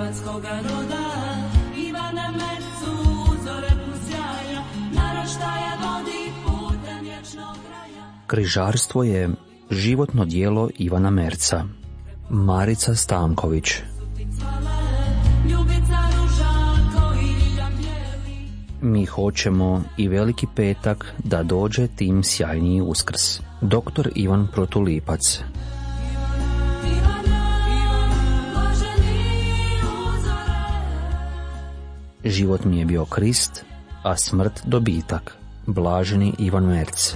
hrvatskoga roda, Ivana Mercu, uzore sjajno, naraštaja vodi putem vječnog raja. Križarstvo je životno djelo Ivana Merca. Marica Stanković. Mi hoćemo i Veliki petak da dođe tim sjajniji Uskrs. Dr. Ivan Protulipac. Život mi je bio Krist, a smrt dobitak. Blaženi Ivan Merc.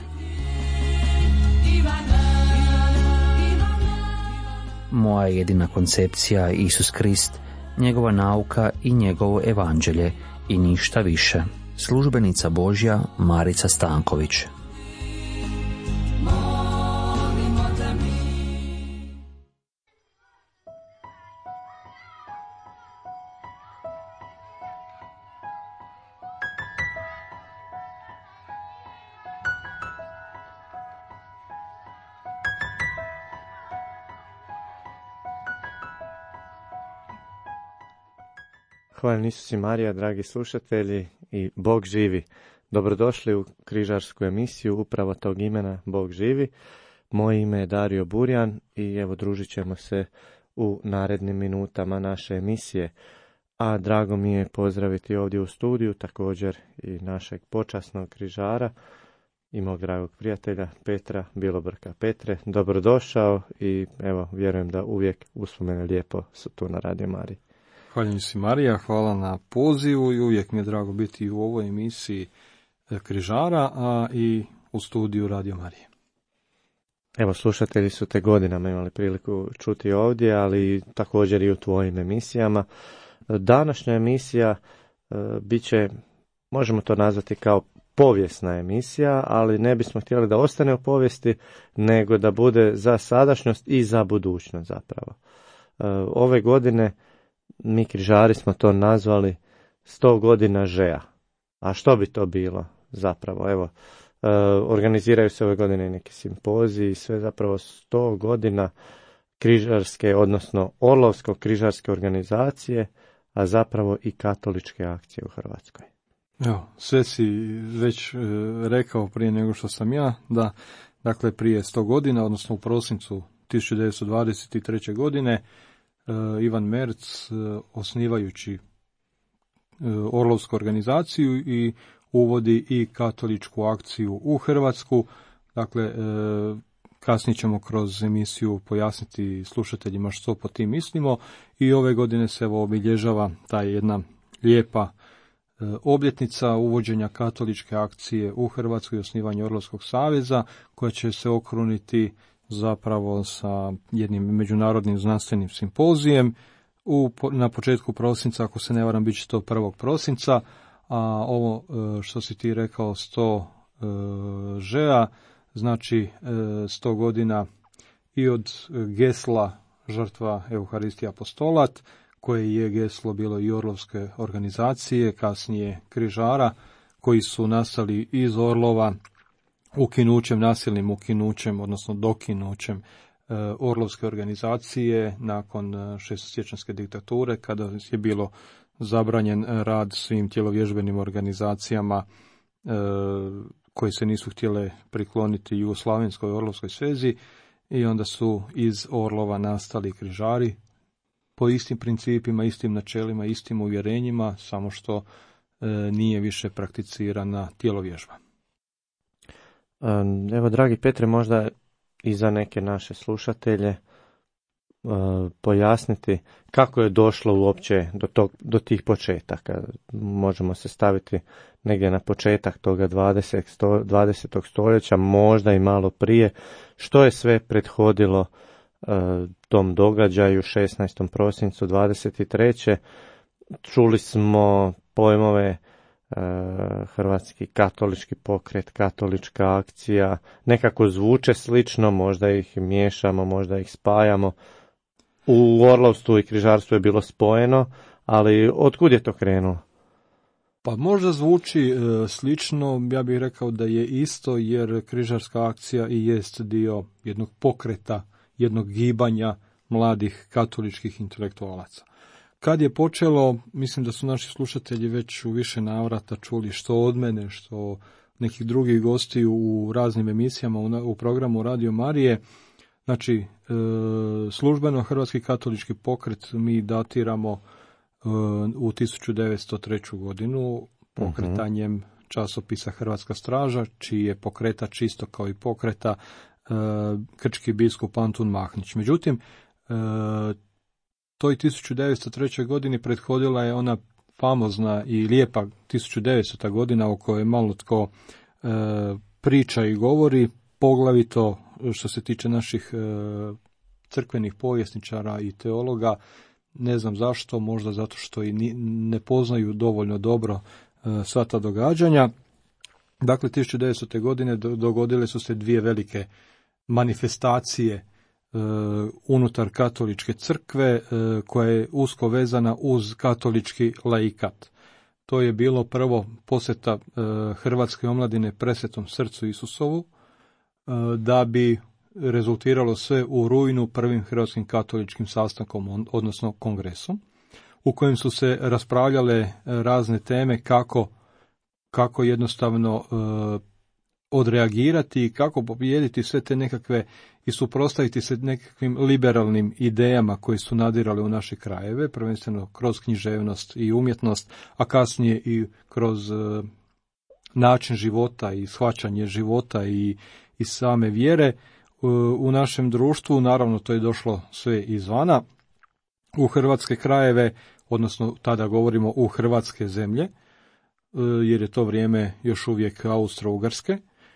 Moja jedina koncepcija je Isus Krist, njegova nauka i njegovo evanđelje i ništa više. Službenica Božja Marica Stanković. Hvala Isus i Marija, dragi slušatelji, i Bog živi. Dobrodošli u križarsku emisiju upravo tog imena Bog živi. Moje ime je Dario Burjan i evo družit ćemo se u narednim minutama naše emisije. A drago mi je pozdraviti ovdje u studiju također i našeg počasnog križara i mog dragog prijatelja Petra Bilobrka. Petre, dobrodošao i evo vjerujem da uvijek uspomene lijepo su tu na Radio Mariji. Hvala si Marija, hvala na pozivu i uvijek mi je drago biti u ovoj emisiji križara, a i u studiju Radio Marije. Evo, slušatelji su te godinama imali priliku čuti ovdje, ali također i u tvojim emisijama. Današnja emisija bit će, možemo to nazvati kao povijesna emisija, ali ne bismo htjeli da ostane u povijesti, nego da bude za sadašnjost i za budućnost zapravo. Ove godine mi križari smo to nazvali 100 godina Žeja. A što bi to bilo zapravo? Evo, organiziraju se ove godine neki simpoziji, sve zapravo 100 godina križarske, odnosno Orlovsko-križarske organizacije, a zapravo i katoličke akcije u Hrvatskoj. Evo, sve si već rekao prije nego što sam ja, da dakle prije 100 godina, odnosno u prosincu 1923. godine, Ivan Merc, osnivajući Orlovsku organizaciju, i uvodi i katoličku akciju u Hrvatsku. Dakle, kasnije ćemo kroz emisiju pojasniti slušateljima što po tim mislimo, i ove godine se obilježava ta jedna lijepa obljetnica uvođenja katoličke akcije u Hrvatskoj i osnivanja Orlovskog saveza, koja će se okruniti zapravo sa jednim međunarodnim znanstvenim simpozijem na početku prosinca, ako se ne varam, bit će to 1. prosinca, a ovo što si ti rekao 100 Žeja, znači 100 godina i od gesla žrtva Euharistija apostolat, koje je geslo bilo i Orlovske organizacije, kasnije križara, koji su nastali iz Orlova, nasilnim ukinućem, odnosno dokinućem Orlovske organizacije nakon šestosiječanjske diktature, kada je bilo zabranjen rad svim tjelovježbenim organizacijama koji se nisu htjele prikloniti Jugoslavenskoj Orlovskoj svezi, i onda su iz Orlova nastali križari po istim principima, istim načelima, istim uvjerenjima, samo što nije više prakticirana tjelovježba. Evo, dragi Petre, možda i za neke naše slušatelje pojasniti kako je došlo uopće do tih početaka. Možemo se staviti negdje na početak toga 20. stoljeća, možda i malo prije. Što je sve prethodilo tom događaju 16. prosincu 23. Čuli smo pojmove Hrvatski katolički pokret, katolička akcija, nekako zvuče slično, možda ih miješamo, možda ih spajamo. U orlovstvu i križarstvu je bilo spojeno, ali otkud je to krenulo? Pa možda zvuči slično, ja bih rekao da je isto, jer križarska akcija i jest dio jednog pokreta, jednog gibanja mladih katoličkih intelektualaca. kad je počelo, mislim da su naši slušatelji već u više navrata čuli što od mene, što nekih drugih gostiju u raznim emisijama u programu Radio Marije. Znači, službeno Hrvatski katolički pokret mi datiramo u 1903. godinu pokretanjem časopisa Hrvatska straža, čiji je pokretač isto kao i pokreta krčki biskup Antun Mahnić. Međutim, toj 1903. godini prethodila je ona famozna i lijepa 1900. godina o kojoj malo tko priča i govori, poglavito što se tiče naših crkvenih povjesničara i teologa. Ne znam zašto, možda zato što i ne poznaju dovoljno dobro sva ta događanja. Dakle, 1900. godine dogodile su se dvije velike manifestacije unutar katoličke crkve koja je usko vezana uz katolički laikat. To je bilo prvo posjeta hrvatske omladine Presvetom srcu Isusovu, da bi rezultiralo sve u rujnu prvim hrvatskim katoličkim sastankom, odnosno kongresom, u kojem su se raspravljale razne teme kako jednostavno odreagirati i kako pobijediti sve te nekakve i suprotstaviti se nekakvim liberalnim idejama koje su nadirale u naše krajeve, prvenstveno kroz književnost i umjetnost, a kasnije i kroz način života i shvaćanje života i same vjere u našem društvu. Naravno, to je došlo sve izvana u hrvatske krajeve, odnosno tada govorimo u hrvatske zemlje, jer je to vrijeme još uvijek Austro-Ugarske.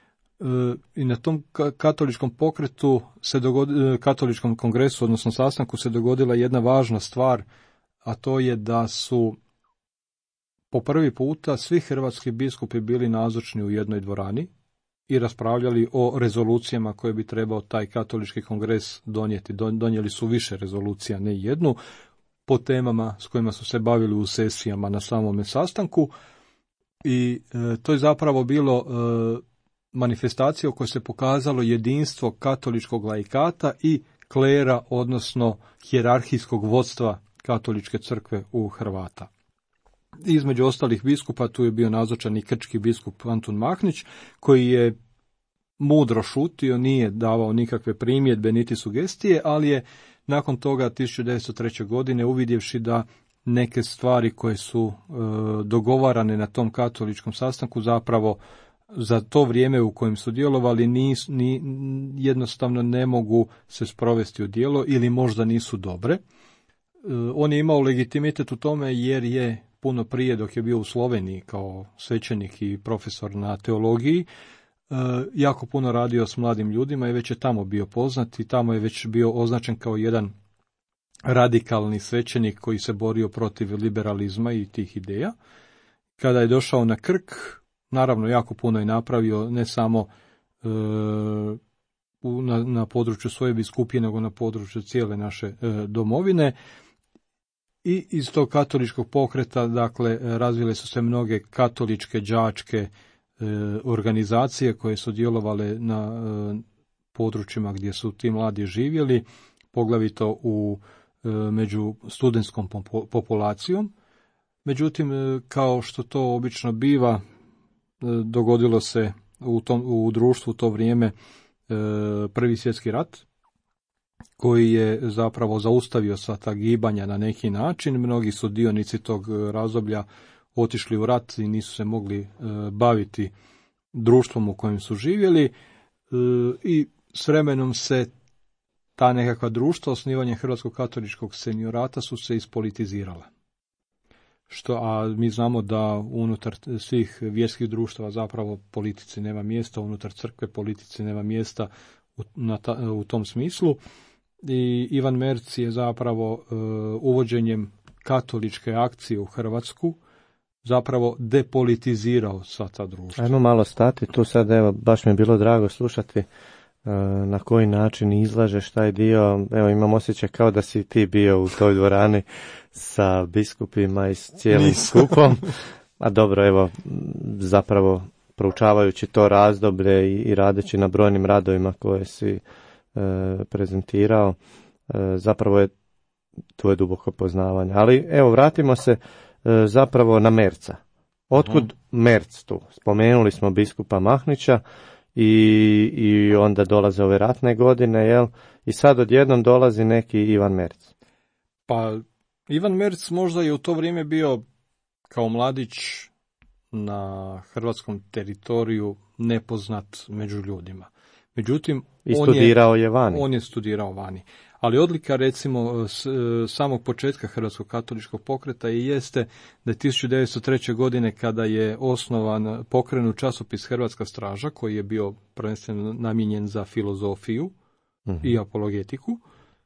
I na tom katoličkom pokretu katoličkom kongresu, odnosno sastanku, se dogodila jedna važna stvar, a to je da su po prvi puta svi hrvatski biskupi bili nazočni u jednoj dvorani i raspravljali o rezolucijama koje bi trebao taj katolički kongres donijeti. Donijeli su više rezolucija, ne jednu, po temama s kojima su se bavili u sesijama na samome sastanku. I to je zapravo bilo manifestacija u kojoj se pokazalo jedinstvo katoličkog laikata i klera, odnosno hijerarhijskog vodstva katoličke crkve u Hrvata. Između ostalih biskupa tu je bio nazočan i krčki biskup Antun Mahnić, koji je mudro šutio, nije davao nikakve primjedbe niti sugestije, ali je nakon toga 1903. godine, uvidjevši da neke stvari koje su dogovarane na tom katoličkom sastanku zapravo za to vrijeme u kojem su djelovali jednostavno ne mogu se sprovesti u djelo ili možda nisu dobre. On je imao legitimitet u tome jer je puno prije, dok je bio u Sloveniji kao svećenik i profesor na teologiji, jako puno radio s mladim ljudima i već je tamo bio poznat i tamo je već bio označen kao jedan radikalni svećenik koji se borio protiv liberalizma i tih ideja. Kada je došao na Krk, naravno jako puno je napravio, ne samo na području svoje biskupije, nego na području cijele naše domovine. I iz tog katoličkog pokreta, dakle, razvile su se mnoge katoličke đačke organizacije koje su djelovale na područjima gdje su ti mladi živjeli, poglavito među studentskom populacijom. Međutim, kao što to obično biva, dogodilo se u društvu u to vrijeme Prvi svjetski rat, koji je zapravo zaustavio sva ta gibanja na neki način. Mnogi su dionici tog razdoblja otišli u rat i nisu se mogli baviti društvom u kojem su živjeli i s vremenom se ta nekakva društva, osnivanje Hrvatskog katoličkog seniorata, su se ispolitizirala. A mi znamo da unutar svih vjerskih društava zapravo politici nema mjesta, unutar crkve politici nema mjesta u tom smislu. I Ivan Merz je zapravo uvođenjem katoličke akcije u Hrvatsku zapravo depolitizirao sva ta društva. Ajmo malo stati tu sad, evo, baš mi je bilo drago slušati na koji način izlažeš taj dio. Evo, imam osjećaj kao da si ti bio u toj dvorani sa biskupima i s cijelim skupom. A dobro, evo, zapravo proučavajući to razdoblje i radeći na brojnim radovima koje si prezentirao, zapravo je tvoje duboko poznavanje. Ali evo, vratimo se zapravo na Merca. Otkud Merc tu? Spomenuli smo biskupa Mahnića i onda dolaze ove ratne godine, jel? I sad odjednom dolazi neki Ivan Merc. Pa Ivan Merc možda je u to vrijeme bio kao mladić na hrvatskom teritoriju nepoznat među ljudima. Međutim, on je studirao vani. Ali odlika, recimo, samog početka Hrvatskog katoličkog pokreta i jeste da je 1903. godine, kada je pokrenut časopis Hrvatska straža, koji je bio prvenstveno namijenjen za filozofiju i apologetiku,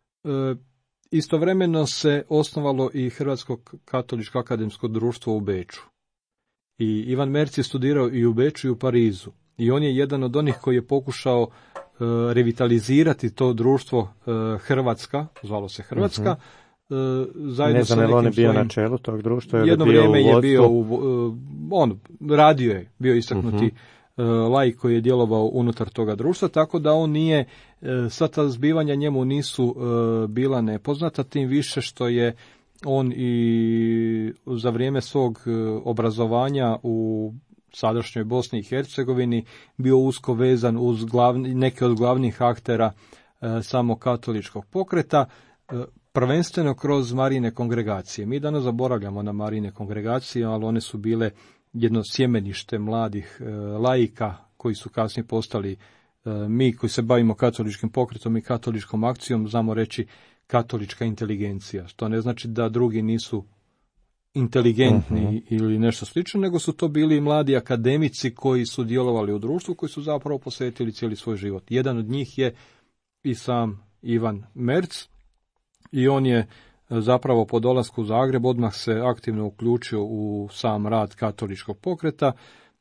istovremeno se osnovalo i Hrvatsko katoličko akademsko društvo u Beču. I Ivan Merc je studirao i u Beču i u Parizu. I on je jedan od onih koji je pokušao revitalizirati to društvo Hrvatska, zvalo se Hrvatska, zajedno sa nekim svojim... Ne znam, je on bio na čelu tog društva? Jedno vrijeme je bio, on radio je, bio istaknuti laik koji je djelovao unutar toga društva, tako da on nije, sva ta zbivanja njemu nisu bila nepoznata, tim više što je on i za vrijeme svog obrazovanja u sadašnjoj Bosni i Hercegovini bio usko vezan uz neke od glavnih aktera samog katoličkog pokreta, prvenstveno kroz Marijine kongregacije. Mi danas zaboravljamo na Marijine kongregacije, ali one su bile jedno sjemenište mladih laika koji su kasnije postali, mi koji se bavimo katoličkim pokretom i katoličkom akcijom, znamo reći katolička inteligencija. To ne znači da drugi nisu inteligentni ili nešto slično, nego su to bili mladi akademici koji su djelovali u društvu, koji su zapravo posvetili cijeli svoj život. Jedan od njih je i sam Ivan Merc i on je zapravo po dolasku u Zagreb odmah se aktivno uključio u sam rad katoličkog pokreta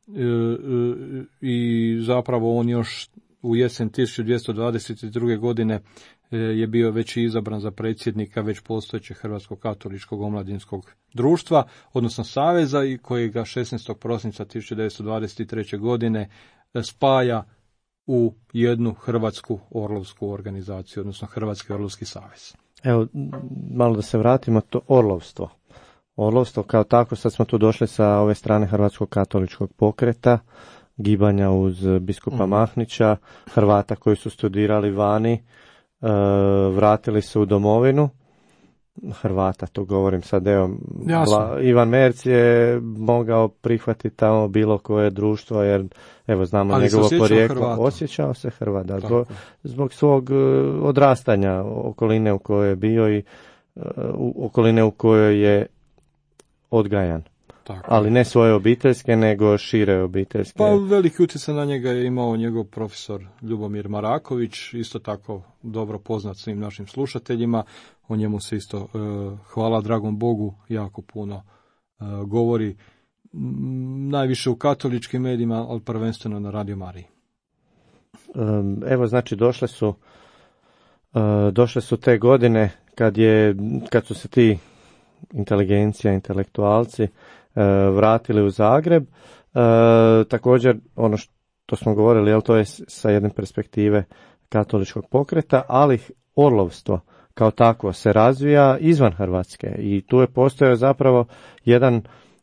i zapravo on još u jesen 1222. godine je bio već izabran za predsjednika već postojećeg Hrvatskog katoličkog omladinskog društva, odnosno saveza, i kojega 16. prosinca 1923. godine spaja u jednu Hrvatsku orlovsku organizaciju, odnosno Hrvatski orlovski savez. Evo, malo da se vratimo, to orlovstvo. Orlovstvo kao tako, sad smo tu došli sa ove strane Hrvatskog katoličkog pokreta, gibanja uz biskupa Mahnića, Hrvata koji su studirali vani, vratili se u domovinu. Hrvata, to govorim sad, evo, Ivan Merc je mogao prihvatiti tamo bilo koje društvo, jer evo znamo njegovo porijeklo. Osjećao se Hrvat, da, zbog svog odrastanja, okoline u kojoj je bio i okoline u kojoj je odgajan. Tako. Ali ne svoje obiteljske, nego šire obiteljske. Pa veliki utjecaj na njega je imao njegov profesor Ljubomir Maraković, isto tako dobro poznat svim našim slušateljima. O njemu se isto, hvala dragom Bogu, jako puno govori, najviše u katoličkim medijima, ali prvenstveno na Radio Mariji. Evo, znači, došle su te godine kad su se ti inteligencija, intelektualci vratili u Zagreb. Također, ono što smo govorili, jel, to je sa jedne perspektive katoličkog pokreta, ali orlovstvo kao takvo se razvija izvan Hrvatske i tu je postojao zapravo jedan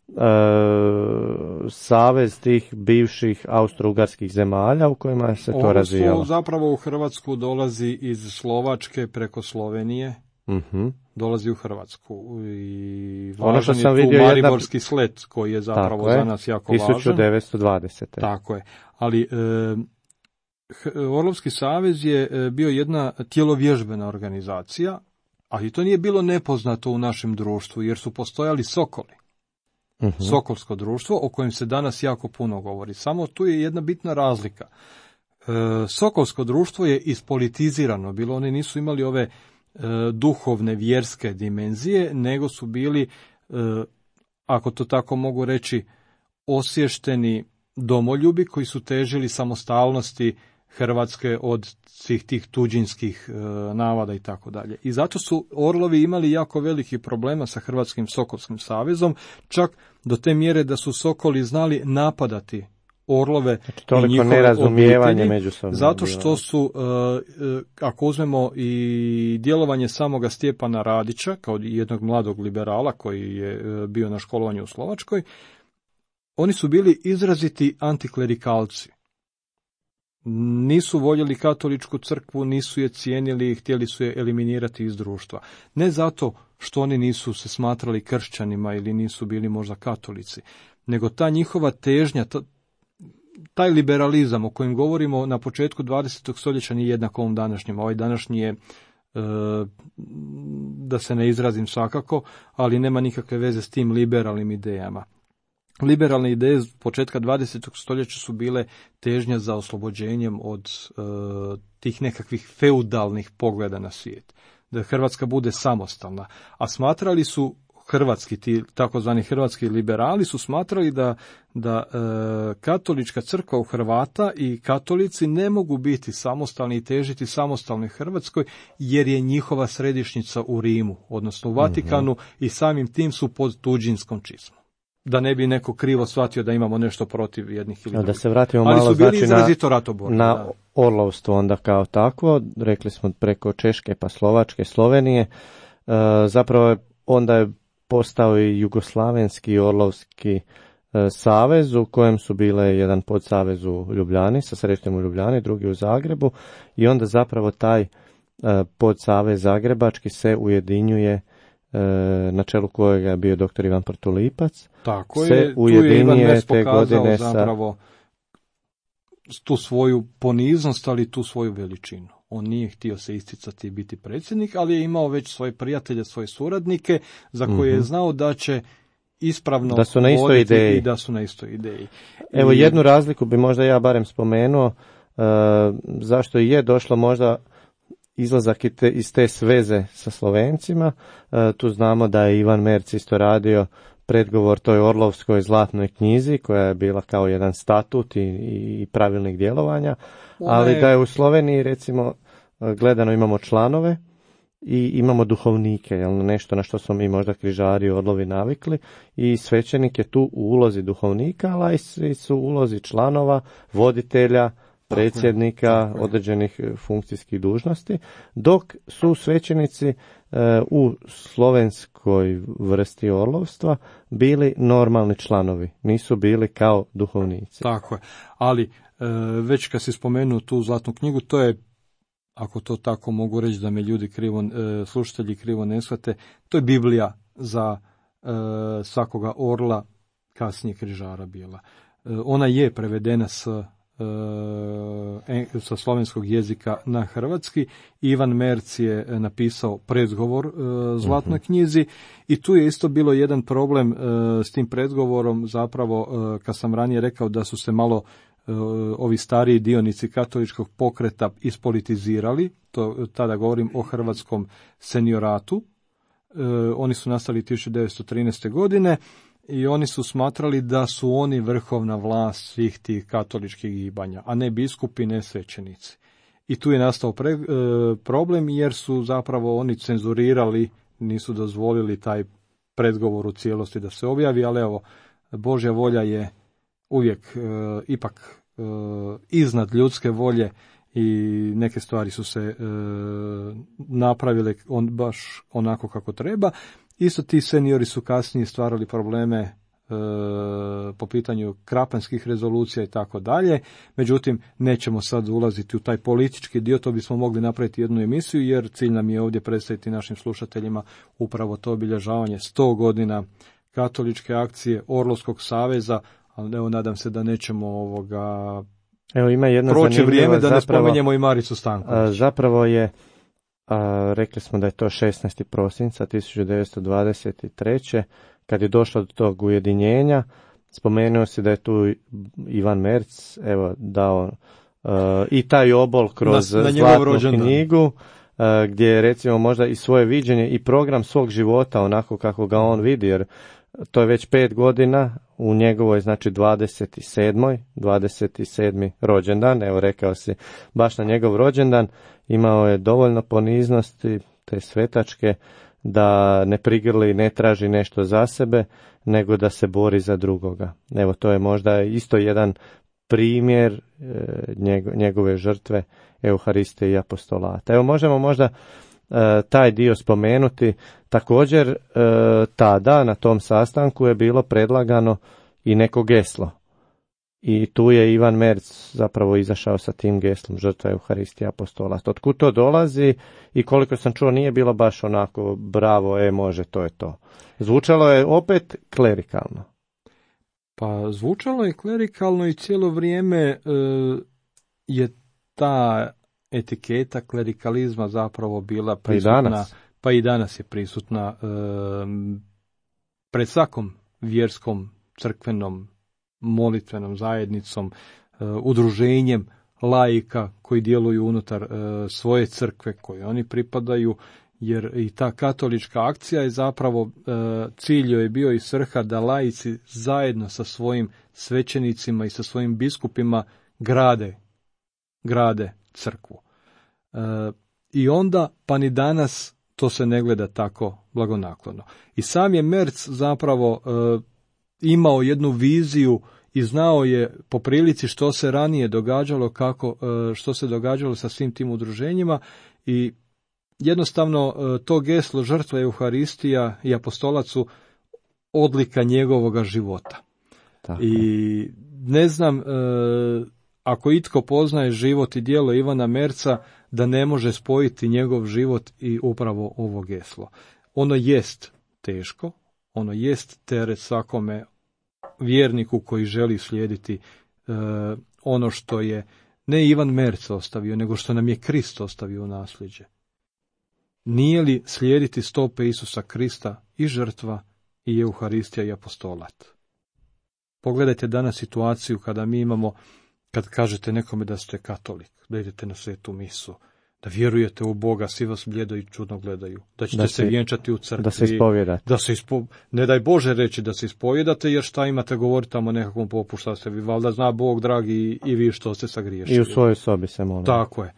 savez tih bivših austro-ugarskih zemalja u kojima se to razvijalo. Ovo zapravo u Hrvatsku dolazi iz Slovačke preko Slovenije. Dolazi u Hrvatsku i važan je tu Mariborski slet koji je zapravo za nas jako važan. 1920. Tako je, ali Orlovski savez je bio jedna tjelovježbena organizacija, ali to nije bilo nepoznato u našem društvu, jer su postojali Sokoli. Sokolsko društvo, o kojem se danas jako puno govori. Samo tu je jedna bitna razlika. Sokolsko društvo je ispolitizirano bilo, oni nisu imali ove duhovne, vjerske dimenzije, nego su bili, ako to tako mogu reći, osvješteni domoljubi koji su težili samostalnosti Hrvatske od svih tih tuđinskih navada i tako dalje. I zato su Orlovi imali jako veliki problema sa Hrvatskim Sokolskim savezom, čak do te mjere da su Sokoli znali napadati orlove toliko i njihove nerazumijevanje obitelji, međusobno. zato što su, ako uzmemo i djelovanje samoga Stjepana Radića, kao jednog mladog liberala koji je bio na školovanju u Slovačkoj, oni su bili izraziti antiklerikalci. Nisu voljeli katoličku crkvu, nisu je cijenili, htjeli su je eliminirati iz društva. Ne zato što oni nisu se smatrali kršćanima ili nisu bili možda katolici, nego ta njihova težnja, taj liberalizam o kojem govorimo na početku 20. stoljeća nije jednak ovom današnjem. Ovaj današnji je, da se ne izrazim svakako, ali nema nikakve veze s tim liberalnim idejama. Liberalne ideje početka 20. stoljeća su bile težnja za oslobođenjem od tih nekakvih feudalnih pogleda na svijet. Da Hrvatska bude samostalna. A smatrali su ti takozvani hrvatski liberali su smatrali da katolička crkva u Hrvata i katolici ne mogu biti samostalni i težiti samostalnoj Hrvatskoj jer je njihova središnjica u Rimu, odnosno u Vatikanu, i samim tim su pod tuđinskom čizmom. Da ne bi neko krivo shvatio da imamo nešto protiv jednih ili drugih. Da se vratimo ali malo, su bili znači, izrazito ratoborni. na orlovstvo onda kao takvo, rekli smo preko Češke pa Slovačke, Slovenije, zapravo onda je postao i Jugoslavenski orlovski savez u kojem su bile jedan podsavez u Ljubljani, sa središtem u Ljubljani, drugi u Zagrebu, i onda zapravo taj podsavez zagrebački se ujedinjuje, na čelu kojega je bio dr. Ivan Prtulipac. Tako se je, ujedinjuje te godine zapravo tu svoju poniznost, ali tu svoju veličinu. On nije htio se isticati i biti predsjednik, ali je imao već svoje prijatelje, svoje suradnike, za koje je znao da će ispravno da su na istoj ideji. I da su na istoj ideji. Evo, jednu razliku bi možda ja barem spomenuo, zašto je došlo možda izlazak iz te sveze sa Slovencima. Tu znamo da je Ivan Merc isto radio predgovor toj Orlovskoj zlatnoj knjizi, koja je bila kao jedan statut i pravilnik djelovanja, ali da je u Sloveniji, recimo, gledano imamo članove i imamo duhovnike, nešto na što smo mi možda križari Orlovi navikli, i svećenik je tu u ulozi duhovnika, ali i su u ulozi članova, voditelja, predsjednika, određenih funkcijskih dužnosti, dok su svećenici u slovenskoj vrsti orlovstva bili normalni članovi, nisu bili kao duhovnici. Tako je, ali već kad si spomenuo tu zlatnu knjigu, to je, ako to tako mogu reći da me ljudi slušatelji krivo ne shvate, to je Biblija za svakoga orla, kasnije križara bila. Ona je prevedena sa slovenskog jezika na hrvatski. Ivan Merc je napisao predgovor zlatnoj knjizi i tu je isto bilo jedan problem s tim predgovorom, zapravo kad sam ranije rekao da su se malo ovi stariji dionici katoličkog pokreta ispolitizirali, tada govorim o hrvatskom senioratu. Oni su nastali 1913. godine i oni su smatrali da su oni vrhovna vlast svih tih katoličkih gibanja, a ne biskupi, ne svećenici. I tu je nastao problem jer su zapravo oni cenzurirali, nisu dozvolili taj predgovor u cijelosti da se objavi, ali evo, Božja volja je uvijek ipak iznad ljudske volje i neke stvari su se napravile baš onako kako treba. Isto ti seniori su kasnije stvarali probleme po pitanju krapanskih rezolucija i tako dalje. Međutim, nećemo sad ulaziti u taj politički dio, to bismo mogli napraviti jednu emisiju, jer cilj nam je ovdje predstaviti našim slušateljima upravo to obilježavanje 100 godina katoličke akcije Orlovskog saveza, ali evo, nadam se da nećemo evo, ima jedna proći vrijeme da ne zapravo, spomenjemo i Maricu Stanković. Zapravo je, rekli smo da je to 16. prosinca 1923. kad je došlo do tog ujedinjenja. Spomenuo se da je tu Ivan Merc dao i taj obol kroz zlatnu knjigu, gdje je, recimo, možda i svoje viđenje i program svog života onako kako ga on vidi, jer to je već 5 godina u njegovoj, znači 27. rođendan, evo rekao si baš na njegov rođendan, imao je dovoljno poniznosti te svetačke da ne prigrli, ne traži nešto za sebe, nego da se bori za drugoga. Evo, to je možda isto jedan primjer njegove žrtve, Euharistije i apostolata. Evo možemo možda taj dio spomenuti. Također tada na tom sastanku je bilo predlagano i neko geslo. I tu je Ivan Merz zapravo izašao sa tim geslom, žrtva Euharistije apostolat. Otkud to dolazi i koliko sam čuo nije bilo baš onako bravo, može, to je to. Zvučalo je opet klerikalno. Pa zvučalo je klerikalno i cijelo vrijeme je ta etiketa klerikalizma zapravo bila prisutna. Pa i danas je prisutna pred svakom vjerskom, crkvenom, molitvenom zajednicom, udruženjem laika koji djeluju unutar svoje crkve koje oni pripadaju, jer i ta katolička akcija je zapravo cilj joj je bio i svrha da laici zajedno sa svojim svećenicima i sa svojim biskupima grade crkvu. I onda, pa ni danas, to se ne gleda tako blagonaklono. I sam je Merz zapravo imao jednu viziju i znao je po prilici što se ranije događalo, što se događalo sa svim tim udruženjima i jednostavno to geslo žrtva Euharistija i apostolac su odlika njegovoga života. Tako. I ne znam, ako itko poznaje život i djelo Ivana Merza, da ne može spojiti njegov život i upravo ovo geslo. Ono jest teško, ono jest teret svakome vjerniku koji želi slijediti ono što je ne Ivan Merz ostavio, nego što nam je Krist ostavio u nasljeđe. Nije li slijediti stope Isusa Krista i žrtva i Euharistija i apostolat? Pogledajte danas situaciju kada mi imamo, kad kažete nekome da ste katolik, da idete na svetu misu, da vjerujete u Boga, svi vas bljedo i čudno gledaju, da ćete se vjenčati u crkvi, da se ispovjedate. Ne daj Bože reći da se ispovjedate, jer šta imate govoriti tamo nekakvom popu, šta ste vi, valjda zna Bog dragi i vi što ste sagriješili. I u svojoj sobi se molim. Tako je.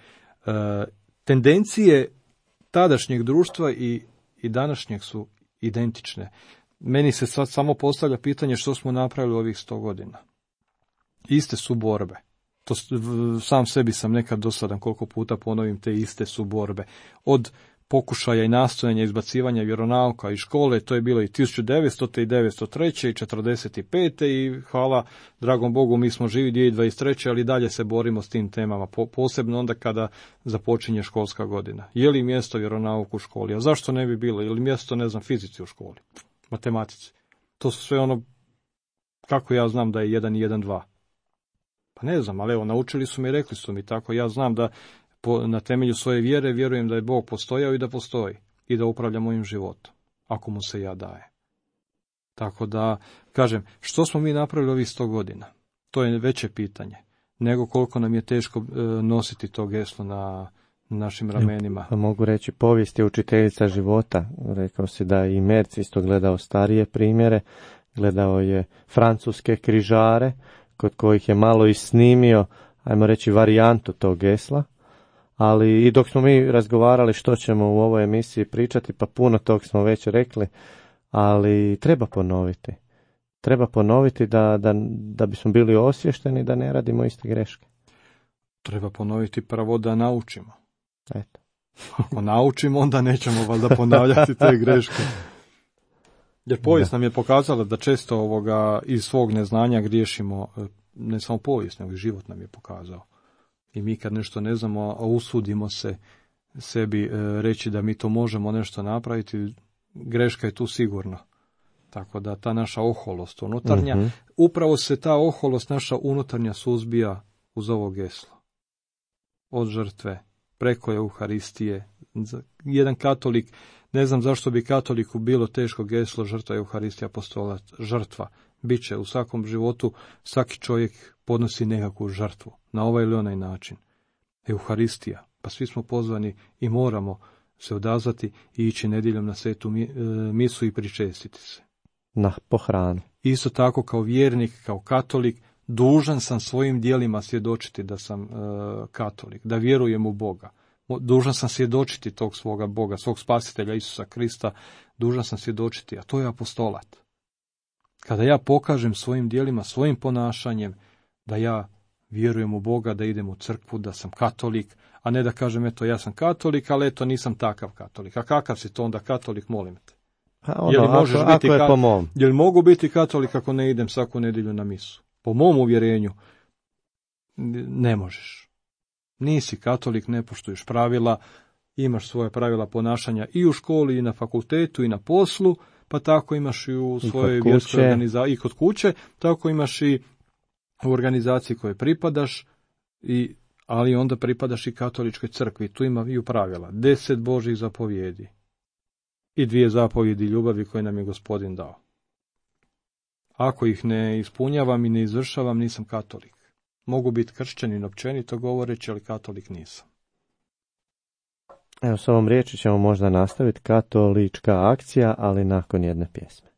Tendencije tadašnjeg društva i današnjeg su identične. Meni se sad samo postavlja pitanje što smo napravili ovih 100 godina. Iste su borbe. To sam sebi sam nekad dosadan koliko puta ponovim, te iste su borbe. Od pokušaja i nastojanja izbacivanja vjeronauka iz škole, to je bilo i 1900. i 903. i 45. i hvala dragom Bogu mi smo živi 2023. ali dalje se borimo s tim temama, posebno onda kada započinje školska godina. Je li mjesto vjeronauku u školi? A zašto ne bi bilo? Je li mjesto, ne znam, fizici u školi? Matematici? To su sve ono, kako ja znam da je 1 i 1, 2? Pa ne znam, ali evo, naučili su mi i rekli su mi tako. Ja znam da na temelju svoje vjere vjerujem da je Bog postojao i da postoji i da upravlja mojim životom, ako mu se ja daje. Tako da, kažem, što smo mi napravili ovih 100 godina? To je veće pitanje, nego koliko nam je teško nositi to geslo na našim ramenima. Mogu reći, povijest je učiteljica života. Rekao si da i Merz isto gledao starije primjere, gledao je francuske križare, kod kojih je malo i snimio, ajmo reći, varijantu tog gesla. Ali i dok smo mi razgovarali što ćemo u ovoj emisiji pričati, pa puno tog smo već rekli, ali treba ponoviti. Treba ponoviti da bismo bili osvješteni da ne radimo iste greške. Treba ponoviti prvo da naučimo. Eto. Ako naučimo, onda nećemo valjda ponavljati te greške. Jer povijest nam je pokazala da često iz svog neznanja griješimo, ne samo povijest, nego i život nam je pokazao. I mi kad nešto ne znamo, a usudimo se sebi reći da mi to možemo nešto napraviti, greška je tu sigurno. Tako da ta naša oholost unutarnja, upravo se ta oholost naša unutarnja suzbija uz ovo geslo. Od žrtve, preko Euharistije. Jedan katolik, ne znam zašto bi katoliku bilo teško geslo žrtva Euharistija apostolat, žrtva. Biće u svakom životu, svaki čovjek podnosi nekakvu žrtvu, na ovaj ili onaj način. Euharistija, pa svi smo pozvani i moramo se odazvati i ići nedjeljom na svetu misu i pričestiti se. Na pohranu. Isto tako kao vjernik, kao katolik, dužan sam svojim djelima svjedočiti da sam katolik, da vjerujem u Boga. Dužan sam svjedočiti tog svoga Boga, svog spasitelja Isusa Krista, dužan sam svjedočiti, a to je apostolat. Kada ja pokažem svojim djelima, svojim ponašanjem, da ja vjerujem u Boga, da idem u crkvu, da sam katolik, a ne da kažem, eto, ja sam katolik, ali eto, nisam takav katolik. A kakav si to onda katolik, molim te? Ako je po mom. Jel mogu biti katolik ako ne idem svaku nedjelju na misu? Po mom uvjerenju, ne možeš. Nisi katolik, ne poštuješ pravila, imaš svoje pravila ponašanja i u školi, i na fakultetu, i na poslu, pa tako imaš i u svojoj vjerskoj organizaciji, i kod kuće, tako imaš i u organizaciji koje pripadaš, ali onda pripadaš i katoličkoj crkvi. Tu ima i pravila. 10 Božjih zapovjedi i 2 zapovjedi ljubavi koje nam je Gospodin dao. Ako ih ne ispunjavam i ne izvršavam, nisam katolik. Mogu biti kršćanin općenito govoreći, ali katolik nisam. Evo, s ovom riječi ćemo možda nastaviti katolička akcija, ali nakon jedne pjesme.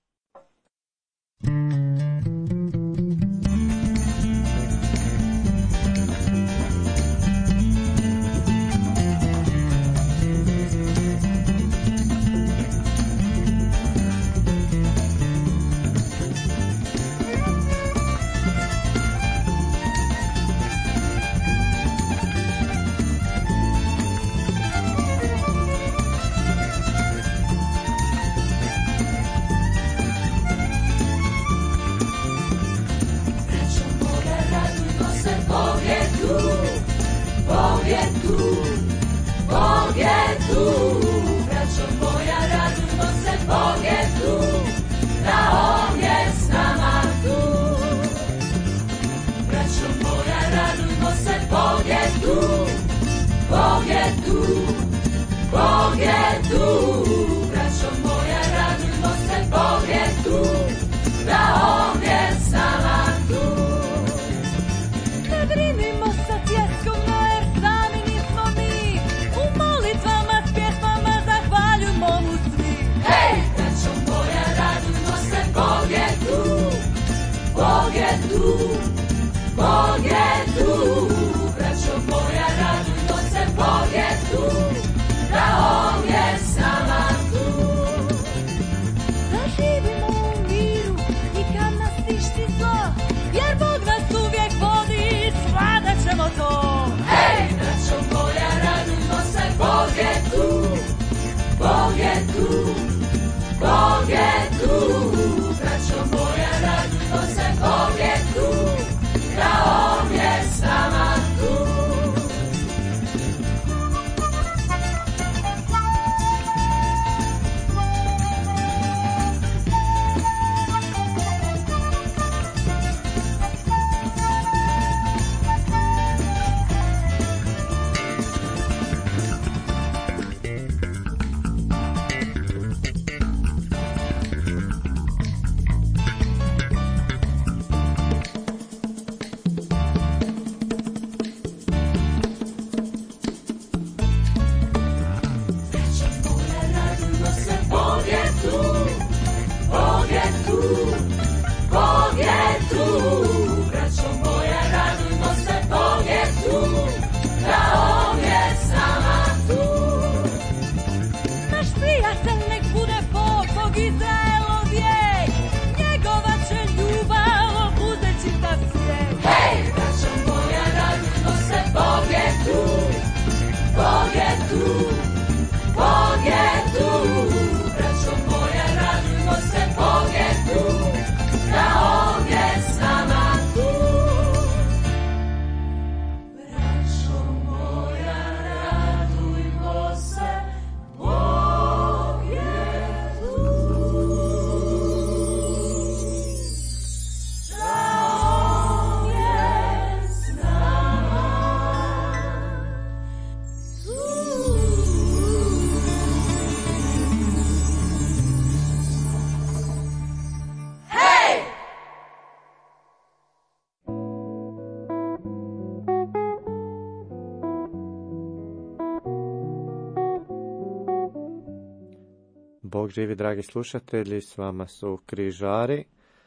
Bog živi, dragi slušatelji, s vama su križari.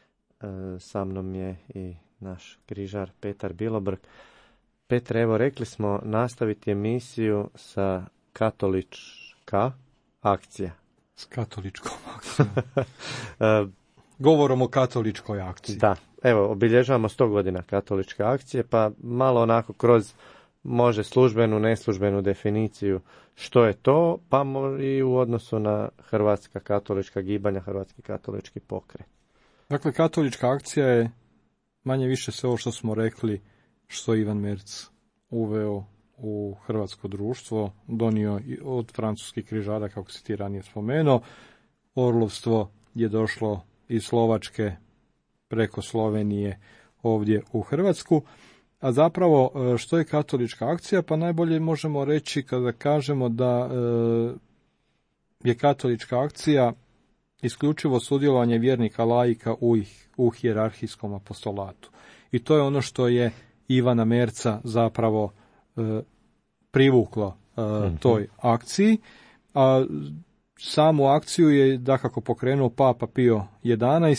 Sa mnom je i naš križar Petar Bilobrg. Petar, evo rekli smo nastaviti emisiju sa katolička akcija. S katoličkom akcijom. Govorom o katoličkoj akciji. Da. evo, obilježavamo 100 godina katoličke akcije, pa malo onako kroz može službenu, neslužbenu definiciju što je to, pa i u odnosu na hrvatska katolička gibanja, hrvatski katolički pokret. Dakle, katolička akcija je manje više sve ovo što smo rekli, što Ivan Merz uveo u hrvatsko društvo, donio od francuskih križara, kako si ti ranije spomenuo. Orlovstvo je došlo iz Slovačke preko Slovenije ovdje u Hrvatsku. A zapravo, što je katolička akcija? Pa najbolje možemo reći kada kažemo da je katolička akcija isključivo sudjelovanje vjernika laika u hijerarhijskom apostolatu. I to je ono što je Ivana Merza zapravo privuklo toj akciji. A samu akciju je dakako pokrenuo Papa Pio XI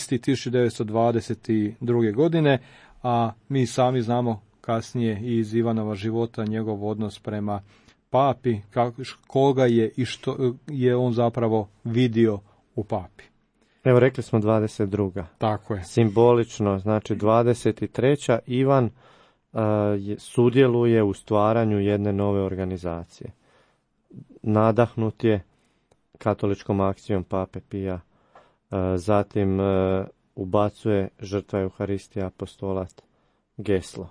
1922. godine, a mi sami znamo kasnije iz Ivanova života njegov odnos prema papi, koga je i što je on zapravo vidio u papi. Evo, rekli smo 22. Tako je. Simbolično, znači 23. Ivan sudjeluje u stvaranju jedne nove organizacije. Nadahnut je katoličkom akcijom Pape Pija, zatim ubacuje žrtva Euharistija apostolat geslo.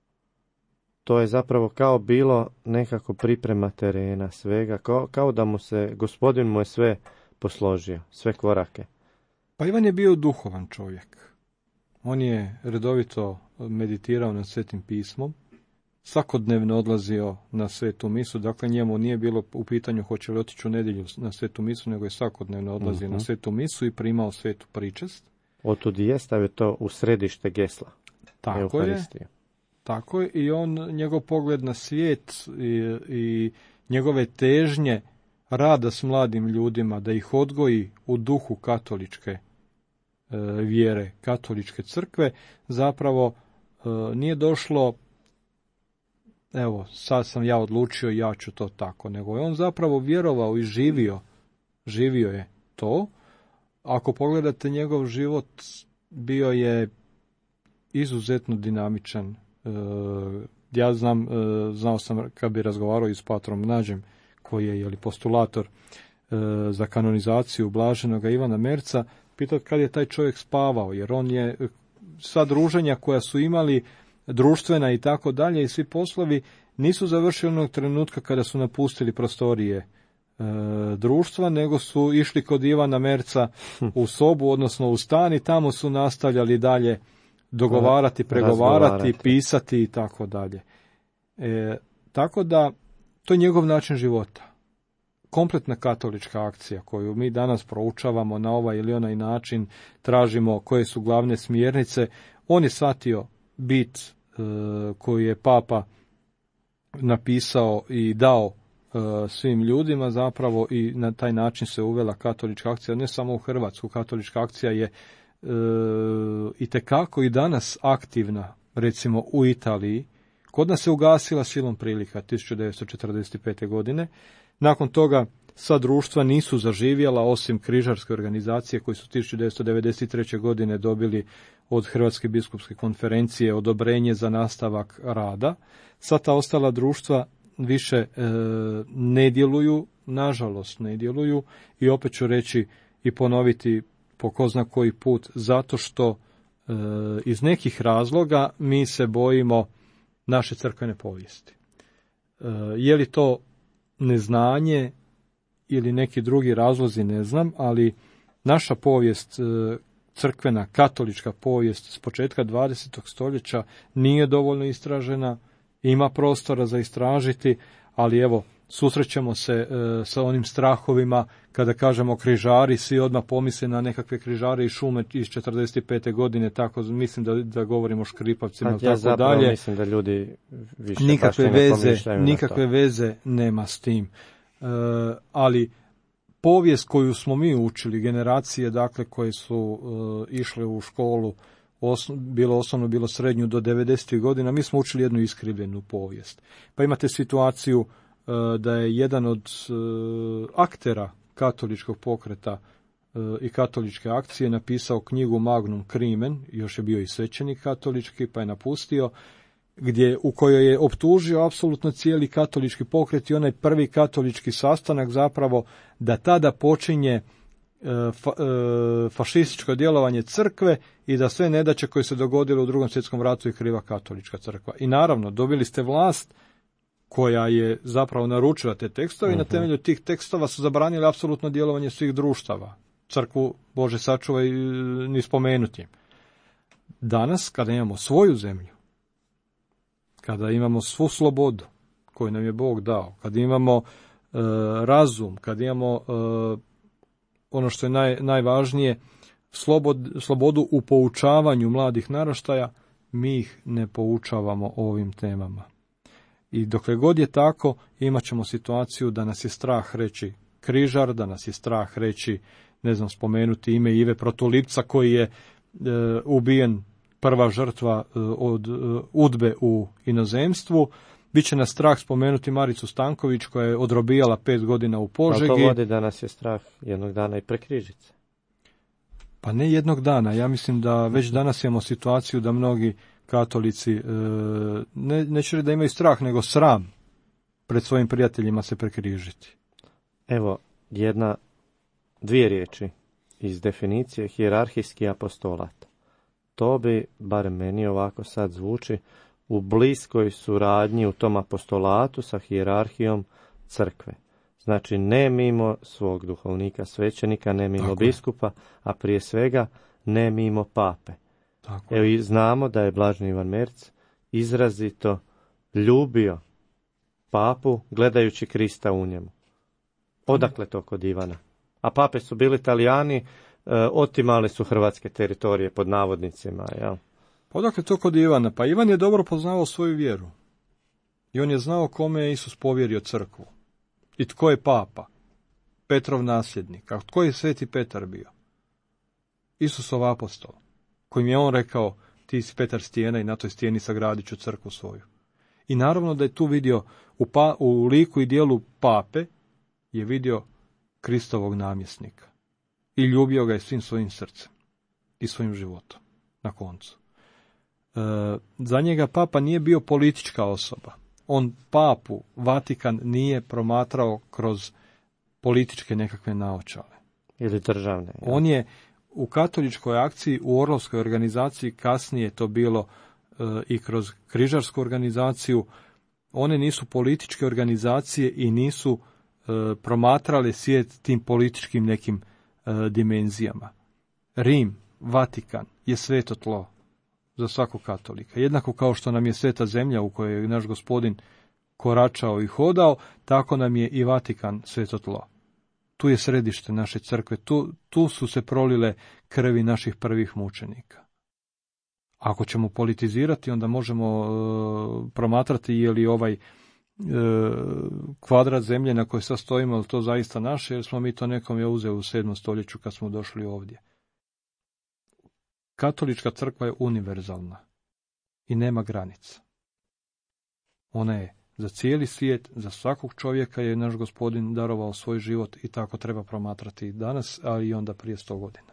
To je zapravo kao bilo nekako priprema terena svega, kao da mu se, gospodin mu je sve posložio, sve korake. Pa Ivan je bio duhovan čovjek. On je redovito meditirao nad Svetim pismom, svakodnevno odlazio na Svetu misu, dakle njemu nije bilo u pitanju hoće li otići u nedjelju na Svetu misu, nego je svakodnevno odlazio na Svetu misu i primao svetu pričest. Otud je stavio to u središte gesla. Tako je. Tako je, i njegov pogled na svijet i njegove težnje rada s mladim ljudima, da ih odgoji u duhu katoličke vjere, katoličke crkve, zapravo nije došlo, evo, sad sam ja odlučio, ja ću to tako, nego je on zapravo vjerovao i živio je to. Ako pogledate njegov život, bio je izuzetno dinamičan. Ja znao sam kad bi razgovarao i s patrom Nađem, koji je postulator za kanonizaciju blaženoga Ivana Merza, pitao kad je taj čovjek spavao, jer on je sva druženja koja su imali, društvena i tako dalje, i svi poslovi nisu završili onog trenutka kada su napustili prostorije društva, nego su išli kod Ivana Merza u sobu, odnosno u stan, i tamo su nastavljali dalje dogovarati, pregovarati, pisati i tako dalje. Tako da, to je njegov način života. Kompletna katolička akcija koju mi danas proučavamo na ovaj ili onaj način, tražimo koje su glavne smjernice. On je shvatio bit koju je Papa napisao i dao svim ljudima zapravo, i na taj način se uvela katolička akcija, ne samo u Hrvatsku. Katolička akcija je itekako i danas aktivna, recimo u Italiji. Kod nas se ugasila silom prilika 1945. godine. Nakon toga sva društva nisu zaživjela, osim križarske organizacije koji su 1993. godine dobili od Hrvatske biskupske konferencije odobrenje za nastavak rada. Sva ta ostala društva više ne djeluju, nažalost ne djeluju, i opet ću reći i ponoviti po ko zna koji put, zato što iz nekih razloga mi se bojimo naše crkvene povijesti. Je li to neznanje ili neki drugi razlozi, ne znam, ali naša povijest, crkvena, katolička povijest s početka 20. stoljeća nije dovoljno istražena, ima prostora za istražiti, ali evo, susrećemo se sa onim strahovima kada kažemo križari, svi odmah pomisle na nekakve križare i šume iz 45. godine, tako mislim da govorimo o škripavcima, ja tako zapravo dalje. Mislim da ljudi više nikakve veze nema s tim. Ali povijest koju smo mi učili, generacije dakle koje su išle u školu, bilo osnovno, bilo srednju, do 90. godina, mi smo učili jednu iskrivljenu povijest. Pa imate situaciju da je jedan od aktera katoličkog pokreta i katoličke akcije napisao knjigu Magnum Crimen, još je bio i svećenik katolički, pa je napustio, u kojoj je optužio apsolutno cijeli katolički pokret i onaj prvi katolički sastanak zapravo da tada počinje fašističko djelovanje crkve i da sve nedaće koje se dogodilo u Drugom svjetskom ratu je kriva katolička crkva. I naravno, dobili ste vlast koja je zapravo naručila te tekstove i na temelju tih tekstova su zabranili apsolutno djelovanje svih društava. Crkvu, Bože sačuvaj, ni spomenuti. Danas, kada imamo svoju zemlju, kada imamo svu slobodu koju nam je Bog dao, kada imamo razum, kada imamo ono što je najvažnije, slobodu u poučavanju mladih naraštaja, mi ih ne poučavamo o ovim temama. I dokle god je tako, imat ćemo situaciju da nas je strah reći križar, da nas je strah reći, ne znam, spomenuti ime Ive Protulipca koji je ubijen, prva žrtva od UDBE u inozemstvu. Biće nas strah spomenuti Maricu Stanković koja je odrobijala 5 godina u Požegi. Ali to vodi da nas je strah jednog dana i prekrižice. Pa ne jednog dana. Ja mislim da već danas imamo situaciju da mnogi katolici, neće da imaju strah, nego sram pred svojim prijateljima se prekrižiti. Evo, dvije riječi iz definicije hijerarhijski apostolat. To bi, barem meni ovako sad zvuči, u bliskoj suradnji u tom apostolatu sa hijerarhijom crkve. Znači, ne mimo svog duhovnika, svećenika, ne mimo biskupa, a prije svega ne mimo pape. Tako. Evo i znamo da je Blaženi Ivan Merc izrazito ljubio papu gledajući Krista u njemu. Odakle to kod Ivana? A pape su bili Talijani, otimali su hrvatske teritorije pod navodnicima, jel? Odakle to kod Ivana? Pa Ivan je dobro poznavao svoju vjeru. I on je znao kome je Isus povjerio crkvu. I tko je papa? Petrov nasljednik. A tko je sveti Petar bio? Isusov apostol, kojim je on rekao, ti si Petar stijena i na toj stijeni sagradit ću crkvu svoju. I naravno da je tu vidio u liku i dijelu pape je vidio Kristovog namjesnika. I ljubio ga je svim svojim srcem i svojim životom na koncu. Za njega papa nije bio politička osoba. On papu, Vatikan, nije promatrao kroz političke nekakve naočale. Ili državne. Ja. On je u katoličkoj akciji, u Orlovskoj organizaciji, kasnije to bilo i kroz križarsku organizaciju, one nisu političke organizacije i nisu promatrale svijet tim političkim nekim dimenzijama. Rim, Vatikan je sveto tlo za svakog katolika. Jednako kao što nam je sveta zemlja u kojoj je naš Gospodin koračao i hodao, tako nam je i Vatikan sveto tlo. Tu je središte naše crkve, tu su se prolile krvi naših prvih mučenika. Ako ćemo politizirati, onda možemo promatrati je li ovaj kvadrat zemlje na kojoj sad stojimo, ali to zaista naše, jer smo mi to nekom je uzeli u 7. stoljeću kad smo došli ovdje. Katolička crkva je univerzalna i nema granica. Ona je za cijeli svijet, za svakog čovjeka je naš Gospodin darovao svoj život i tako treba promatrati i danas, ali i onda prije 100 godina.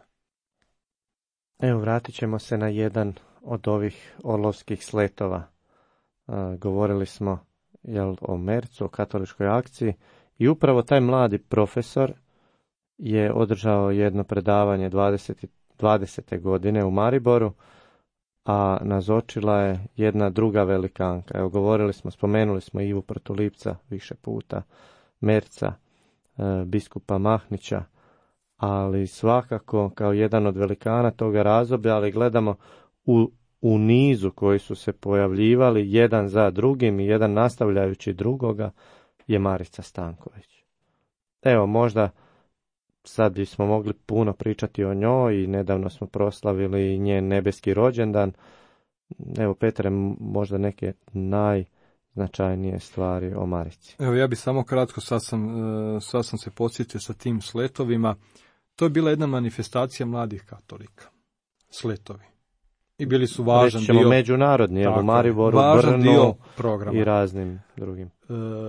Evo, vratit ćemo se na jedan od ovih orlovskih sletova. Govorili smo o Mercu, o katoličkoj akciji i upravo taj mladi profesor je održao jedno predavanje 20. godine u Mariboru, a nazočila je jedna druga velikanka. Evo, spomenuli smo Ivu Protulipca više puta, Merca, biskupa Mahnića, ali svakako kao jedan od velikana toga razdoblja, ali gledamo u nizu koji su se pojavljivali jedan za drugim i jedan nastavljajući drugoga je Marica Stanković. Evo, možda sad bismo mogli puno pričati o njoj i nedavno smo proslavili njen nebeski rođendan. Evo, Petre, možda neke najznačajnije stvari o Marici. Evo, ja bi samo kratko, sad sam se podsjetio sa tim sletovima. To je bila jedna manifestacija mladih katolika. Sletovi. I bili su važan dio. Međunarodni, u Mariboru, Brnu i raznim drugim.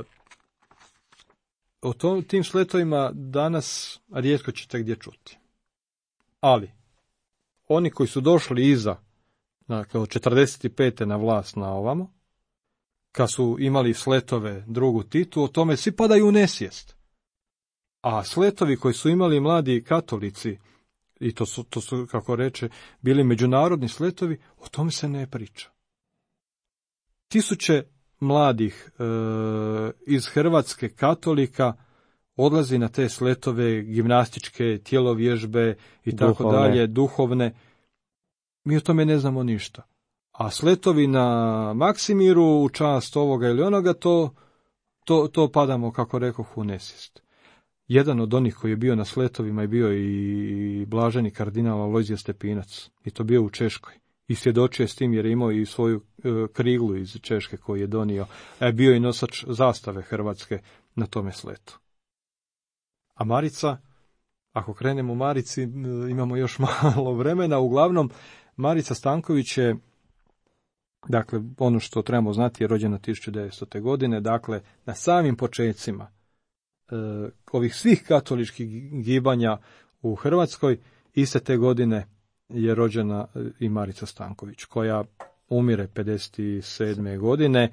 O tim sletovima danas rijetko ćete gdje čuti. Ali, oni koji su došli iza, dakle od 45. na vlast na ovamo, kad su imali sletove drugu Titu, o tome svi padaju u nesvijest. A sletovi koji su imali mladi katolici, i to su, kako reče, bili međunarodni sletovi, o tome se ne priča. Tisuće mladih iz Hrvatske katolika odlazi na te sletove gimnastičke, tjelovježbe i tako dalje, duhovne. Mi o tome ne znamo ništa. A sletovi na Maksimiru u čast ovoga ili onoga, to padamo, kako rekoh, u nesvijest. Jedan od onih koji je bio na sletovima je bio i blaženi kardinal Alojzije Stepinac. I to bio u Češkoj. I svjedočio je s tim jer je imao i svoju kriglu iz Češke koju je donio. A je bio i nosač zastave Hrvatske na tome sletu. A Marica, ako krenemo u Marici, imamo još malo vremena. Uglavnom, Marica Stanković je, dakle, ono što trebamo znati, je rođena 1900. godine, dakle, na samim počecima ovih svih katoličkih gibanja u Hrvatskoj, iste te godine je rođena i Marica Stanković, koja umire 57. godine,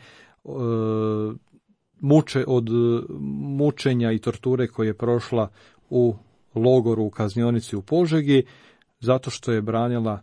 od mučenja i torture koje je prošla u logoru u kaznionici u Požegi, zato što je branila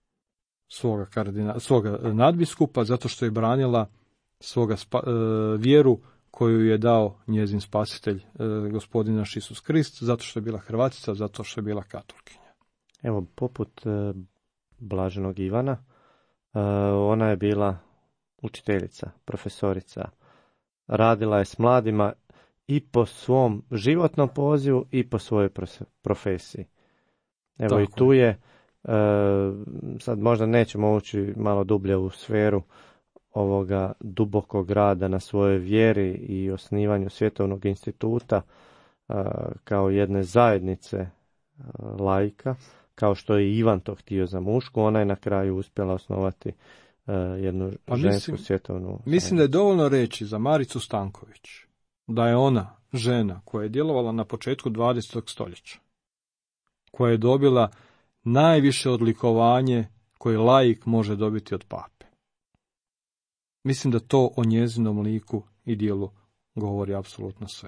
svoga nadbiskupa, zato što je branila svoga vjeru koju je dao njezin spasitelj, gospodin naš Isus Krist, zato što je bila Hrvatica, zato što je bila katolkinja. Evo, poput blaženog Ivana, ona je bila učiteljica, profesorica. Radila je s mladima i po svom životnom pozivu i po svojoj profesiji. Evo, tako i tu je, sad možda nećemo ući malo dublje u sferu ovoga dubokog rada na svojoj vjeri i osnivanju svjetovnog instituta kao jedne zajednice laika, kao što je Ivan to htio za mušku, ona je na kraju uspjela osnovati jednu žensku svjetovnu. Mislim da je dovoljno reći za Maricu Stanković da je ona žena koja je djelovala na početku 20. stoljeća, koja je dobila najviše odlikovanje koje laik može dobiti od pape. Mislim da to o njezinom liku i djelu govori apsolutno sve.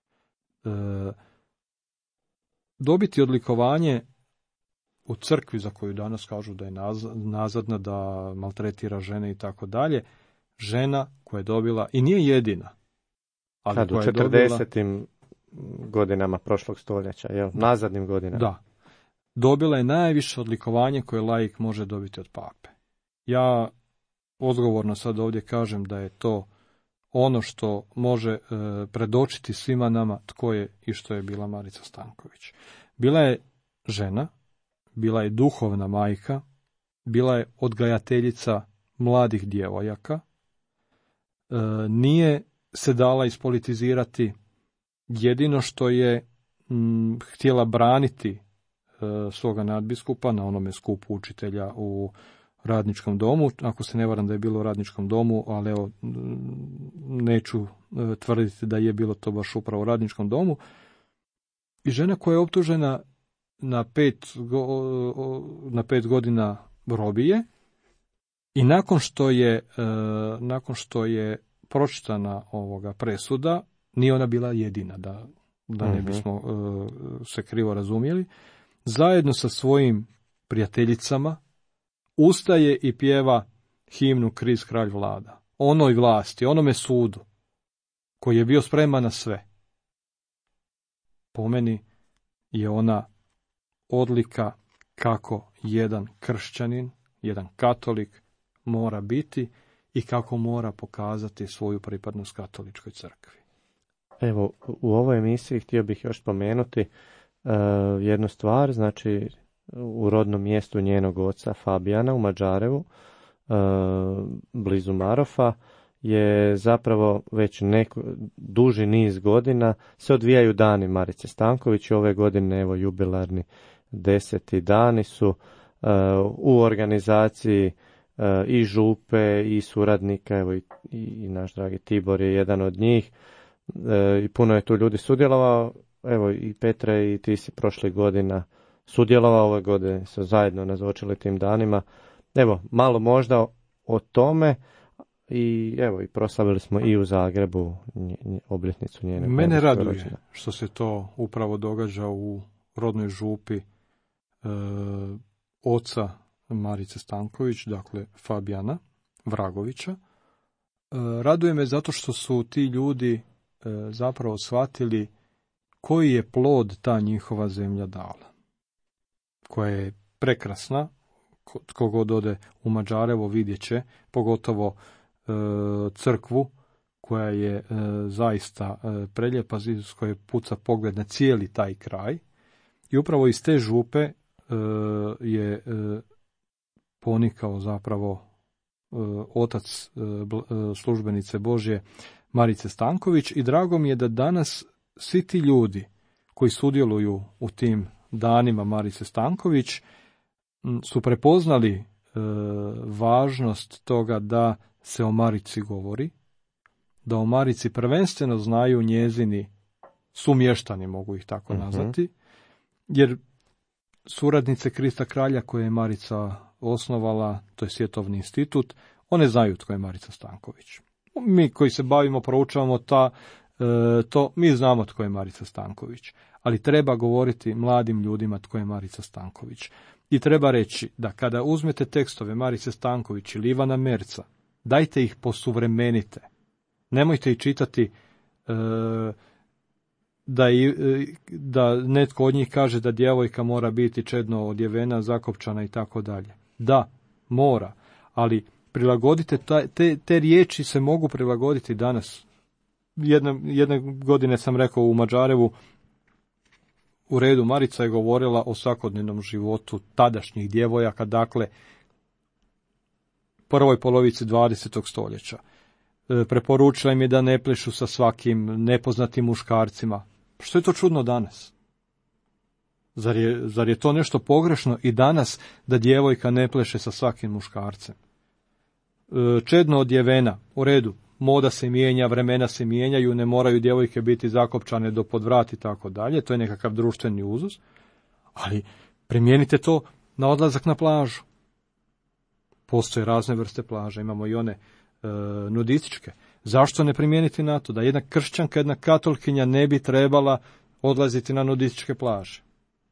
Dobiti odlikovanje u crkvi, za koju danas kažu da je nazadna, da maltretira žene i tako dalje, žena koja je dobila, i nije jedina, ali kad koja u je dobila 40. godinama prošlog stoljeća, nazadnim godinama. Da. Dobila je najviše odlikovanje koje laik može dobiti od pape. Ja odgovorno sad ovdje kažem da je to ono što može predočiti svima nama tko je i što je bila Marica Stanković. Bila je žena, bila je duhovna majka, bila je odgajateljica mladih djevojaka, nije se dala ispolitizirati, jedino što je htjela braniti svoga nadbiskupa na onome skupu učitelja u Radničkom domu, ako se ne varam da je bilo u Radničkom domu, ali evo, neću tvrditi da je bilo to baš upravo u Radničkom domu, i žena koja je optužena na 5 godina robije, i nakon što je pročitana ovoga presuda, nije ona bila jedina, da ne bismo se krivo razumjeli, zajedno sa svojim prijateljicama ustaje i pjeva himnu Kriz kralj vlada, onoj vlasti, onome sudu koji je bio spreman na sve. Po meni je ona odlika kako jedan kršćanin, jedan katolik mora biti i kako mora pokazati svoju pripadnost katoličkoj crkvi. Evo, u ovoj emisiji htio bih još spomenuti jednu stvar, znači u rodnom mjestu njenog oca Fabijana u Mađarevu, blizu Marofa, je zapravo već duži niz godina se odvijaju dani Marice Stanković. Ove godine, evo, jubilarni 10. dani su u organizaciji i župe i suradnika, evo i naš dragi Tibor je jedan od njih, i puno je tu ljudi sudjelovao. Evo, i Petre, i ti si prošlih godina sudjelovao ove godine, su zajedno nazočili tim danima. Evo, malo možda o tome i evo, i proslavili smo i u Zagrebu obljetnicu njene. Mene raduje što se to upravo događa u rodnoj župi oca Marice Stanković, dakle Fabijana Vragovića. Raduje me zato što su ti ljudi zapravo shvatili koji je plod ta njihova zemlja dala, koja je prekrasna. Tko god ode u Mađarevo vidjet će, pogotovo crkvu koja je zaista prelijepa, s koje puca pogled na cijeli taj kraj. I upravo iz te župe je ponikao zapravo otac službenice Božje Marice Stanković i drago mi je da danas svi ti ljudi koji sudjeluju u tim danima Marice Stanković su prepoznali važnost toga da se o Marici govori, da o Marici prvenstveno znaju njezini sumještani, mogu ih tako nazvati, jer suradnice Krista Kralja koje je Marica osnovala, to je Svjetovni institut, one znaju tko je Marica Stanković. Mi koji se bavimo, proučavamo to, mi znamo tko je Marica Stanković, ali treba govoriti mladim ljudima tko je Marica Stanković. I treba reći da kada uzmete tekstove Marice Stanković ili Ivana Merca, dajte ih posuvremenite. Nemojte ih čitati da netko od njih kaže da djevojka mora biti čedno odjevena, zakopčana i tako dalje. Da, mora, ali prilagodite te riječi se mogu prilagoditi danas. Jedne godine sam rekao u Mađarevu, u redu, Marica je govorila o svakodnevnom životu tadašnjih djevojaka, dakle, prvoj polovici 20. stoljeća. Preporučila im je da ne plešu sa svakim nepoznatim muškarcima. Što je to čudno danas? Zar je to nešto pogrešno i danas da djevojka ne pleše sa svakim muškarcem? Čedno odjevena, u redu, moda se mijenja, vremena se mijenjaju, ne moraju djevojke biti zakopčane do podvrat i tako dalje, to je nekakav društveni uzus, ali primijenite to na odlazak na plažu. Postoje razne vrste plaža, imamo i one nudističke. Zašto ne primijeniti na to da jedna kršćanka, jedna katolkinja ne bi trebala odlaziti na nudističke plaže?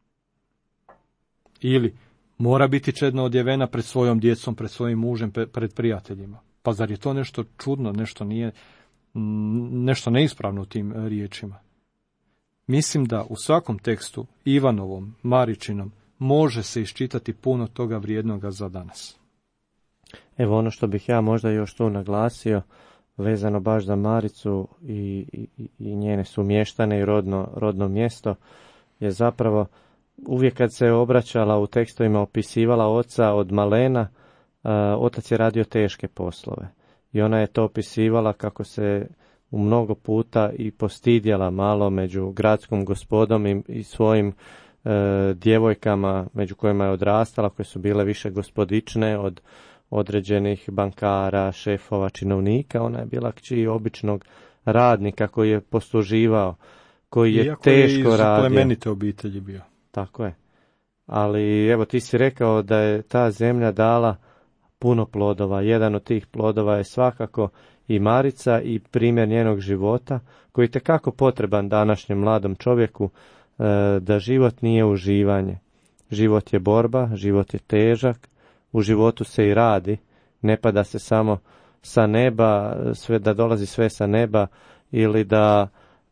Ili mora biti čedno odjevena pred svojom djecom, pred svojim mužem, pred prijateljima. Pa zar je to nešto čudno, nešto neispravno u tim riječima? Mislim da u svakom tekstu, Ivanovom, Maričinom, može se iščitati puno toga vrijednoga za danas. Evo ono što bih ja možda još tu naglasio, vezano baš za Maricu i njene sumještane i rodno mjesto, je zapravo uvijek kad se obraćala u tekstovima, opisivala oca od malena, otac je radio teške poslove. I ona je to opisivala kako se u mnogo puta i postidjela malo među gradskom gospodom i svojim djevojkama među kojima je odrastala, koje su bile više gospodične od određenih bankara, šefova, činovnika. Ona je bila kći običnog radnika koji je posluživao, koji je teško radio. Iako je iz plemenite obitelji bio. Tako je. Ali evo ti si rekao da je ta zemlja dala puno plodova. Jedan od tih plodova je svakako i Marica i primjer njenog života, koji je tekako potreban današnjem mladom čovjeku, da život nije uživanje. Život je borba, život je težak, u životu se i radi, ne pada se samo sa neba, sve da dolazi sve sa neba ili da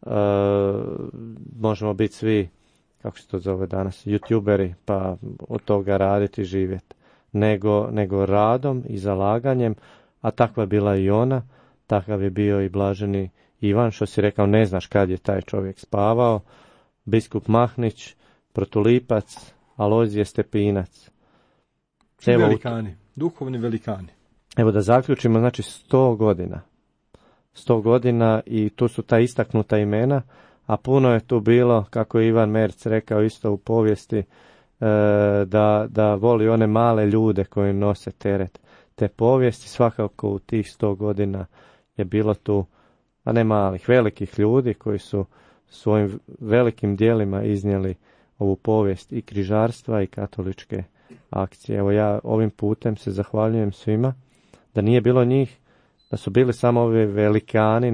možemo biti svi, kako se to zove danas, youtuberi, pa od toga raditi i živjeti. Nego radom i zalaganjem, a takva je bila i ona, takav je bio i blaženi Ivan, što si rekao, ne znaš kad je taj čovjek spavao, biskup Mahnić, protulipac, Alojzije Stepinac. Velikani, duhovni velikani. Evo da zaključimo, znači 100 godina. 100 godina i tu su ta istaknuta imena, a puno je tu bilo, kako je Ivan Merc rekao isto u povijesti, da voli one male ljude koji nose teret te povijesti. Svakako u tih 100 godina je bilo tu, a ne malih, velikih ljudi koji su svojim velikim dijelima iznijeli ovu povijest i križarstva i katoličke akcije. Evo ja ovim putem se zahvaljujem svima. Da nije bilo njih, da su bili samo ovi velikani,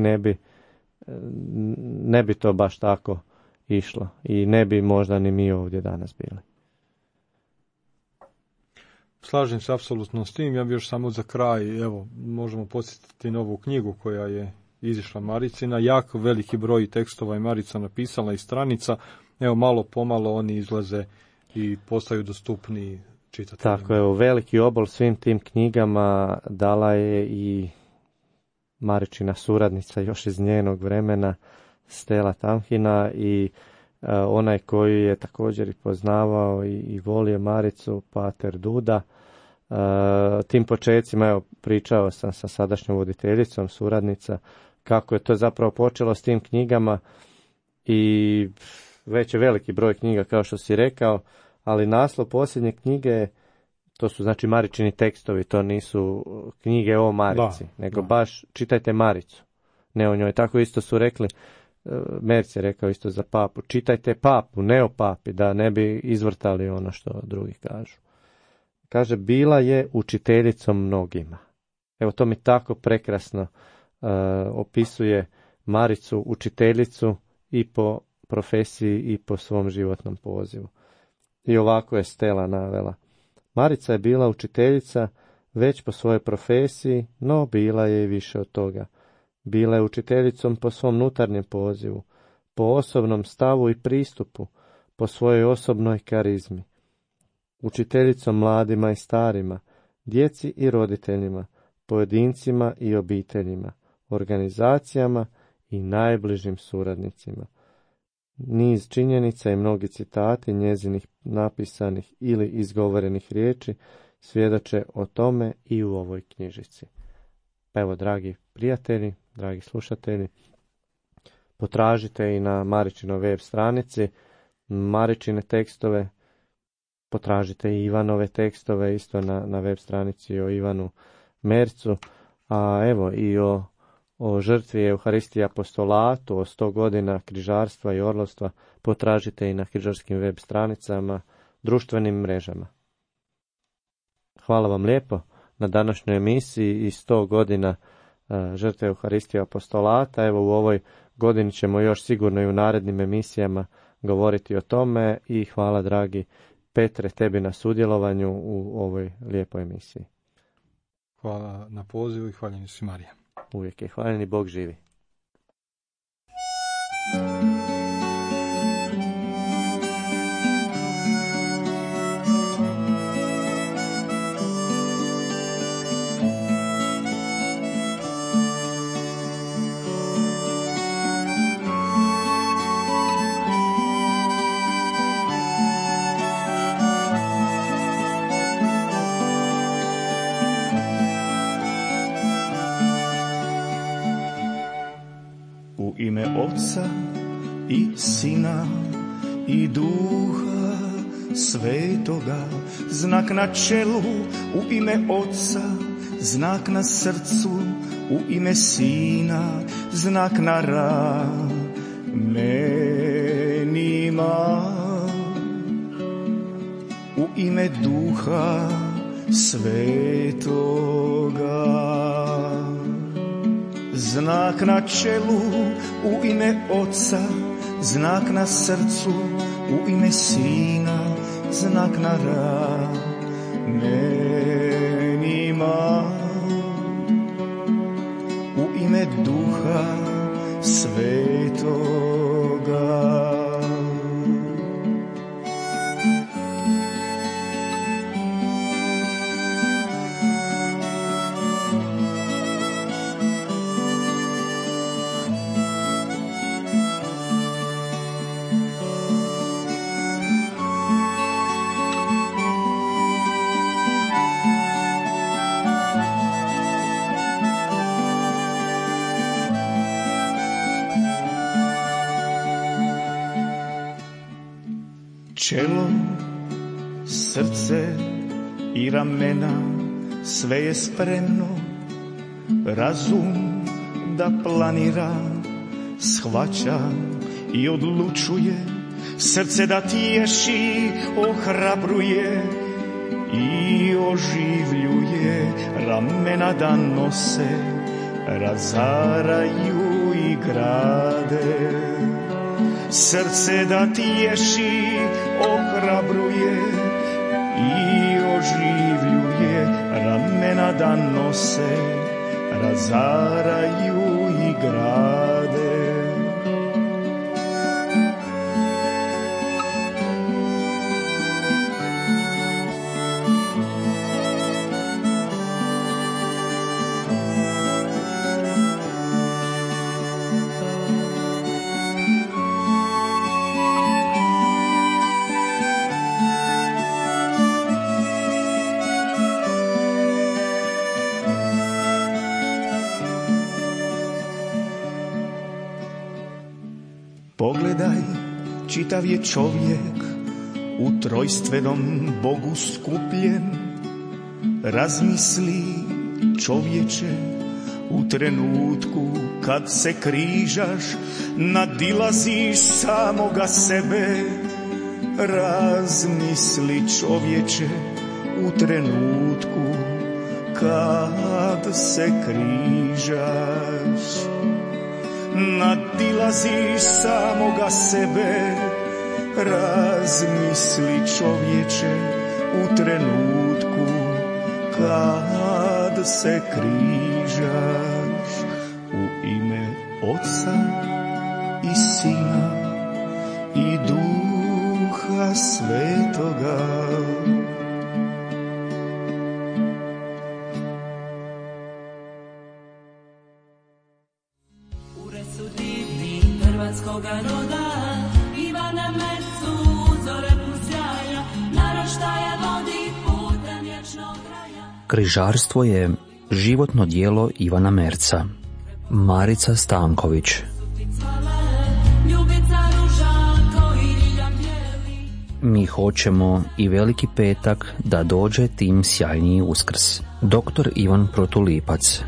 ne bi to baš tako išlo i ne bi možda ni mi ovdje danas bili. Slažem se apsolutno s tim. Ja bih još samo za kraj, evo, možemo podsjetiti novu knjigu koja je izišla Maricina. Jako veliki broj tekstova je Marica napisala i stranica. Evo, malo pomalo oni izlaze i postaju dostupni čitateljima. Tako, evo, veliki obol svim tim knjigama dala je i Maričina suradnica još iz njenog vremena, Stela Tamhina, i onaj koji je također i poznavao i volio Maricu, pater Duda. Tim počecima, evo, pričao sam sa sadašnjom voditeljicom, suradnica, kako je to zapravo počelo s tim knjigama i već je veliki broj knjiga, kao što si rekao, ali naslov posljednje knjige, to su znači Maričini tekstovi, to nisu knjige o Marici, nego baš čitajte Maricu, ne o njoj. Tako isto su rekli, Merc je rekao isto za papu, čitajte papu, ne o papi, da ne bi izvrtali ono što drugi kažu. Kaže, bila je učiteljicom mnogima. Evo, to mi tako prekrasno opisuje Maricu, učiteljicu i po profesiji i po svom životnom pozivu. I ovako je Stela navela. Marica je bila učiteljica već po svojoj profesiji, no bila je i više od toga. Bila je učiteljicom po svom unutarnjem pozivu, po osobnom stavu i pristupu, po svojoj osobnoj karizmi. Učiteljicom mladima i starima, djeci i roditeljima, pojedincima i obiteljima, organizacijama i najbližim suradnicima. Niz činjenica i mnogi citati njezinih napisanih ili izgovorenih riječi svjedoče o tome i u ovoj knjižici. Evo, dragi prijatelji, dragi slušatelji, potražite i na Maričinoj web stranici Maričine tekstove, potražite i Ivanove tekstove isto na web stranici o Ivanu Mercu, a evo i o žrtvi Euharistije apostolatu, o 100 godina križarstva i orlovstva, potražite i na križarskim web stranicama, društvenim mrežama. Hvala vam lijepo na današnjoj emisiji i 100 godina žrtve Euharistije apostolata. Evo, u ovoj godini ćemo još sigurno i u narednim emisijama govoriti o tome i hvala, dragi Petre, tebi na sudjelovanju u ovoj lijepoj emisiji. Hvala na pozivu i hvaljeni si Marija. Uvijek je hvaljeni, Bog živi. U ime Otca i Sina i Duha Svetoga, znak na čelu, u ime Otca, znak na srcu, u ime Sina, znak na ramenima, u ime Duha Svetoga. Znak na čelu, u ime Otca, znak na srcu, u ime Sina, znak na ramenima, u ime Duha Svetoga. Čelo, srce i ramena, sve je spremno, razum da planira, shvaća i odlučuje, srce da tješi, ohrabruje i oživljuje, ramena da nose, razaraju i grade. Srce da tješi, ohrabruje i oživljuje, ramena da nose, razaraju i grade. Pogledaj, čitav je čovjek u trojstvenom Bogu skupljen. Razmisli, čovječe, u trenutku kad se križaš, nadilaziš samoga sebe. Razmisli, čovječe, u trenutku kad se križaš, nadilaziš samoga sebe. Razmisli, čovječe, u trenutku kad se križaš. U ime Oca i Sina i Duha Svetoga. Hrvatskoga roda, Ivana Mercu, zore plus jaja, naraštaja vodi putem vječnog kraja. Križarstvo je životno djelo Ivana Merca. Marica Stanković. Mi hoćemo i Veliki petak da dođe tim sjajniji Uskrs. Dr. Ivan Protulipac.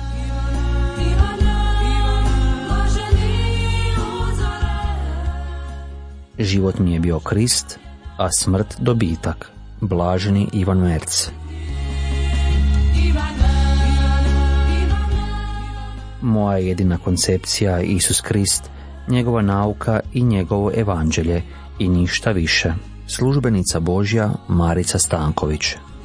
Život mi je bio Krist, a smrt dobitak. Blaženi Ivan Merc. Moja jedina koncepcija je Isus Krist, njegova nauka i njegovo evanđelje i ništa više. Službenica Božja Marica Stanković.